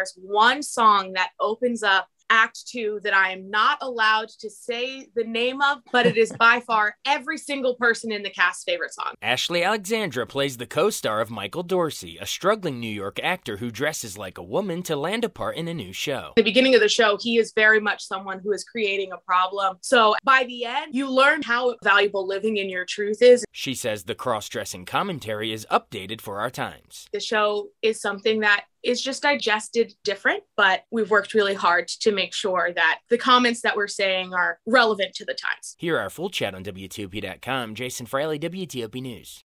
there's one song that opens up Act 2 that I am not allowed to say the name of, but it is by far every single person in the cast's favorite song. Ashley Alexandra plays the co-star of Michael Dorsey, a struggling New York actor who dresses like a woman to land a part in a new show. At the beginning of the show, he is very much someone who is creating a problem. So by the end, you learn how valuable living in your truth is. She says the cross-dressing commentary is updated for our times. The show is something that is just digested different, but we've worked really hard to make sure that the comments that we're saying are relevant to the times. Hear our full chat on WTOP.com. Jason Fraley, WTOP News.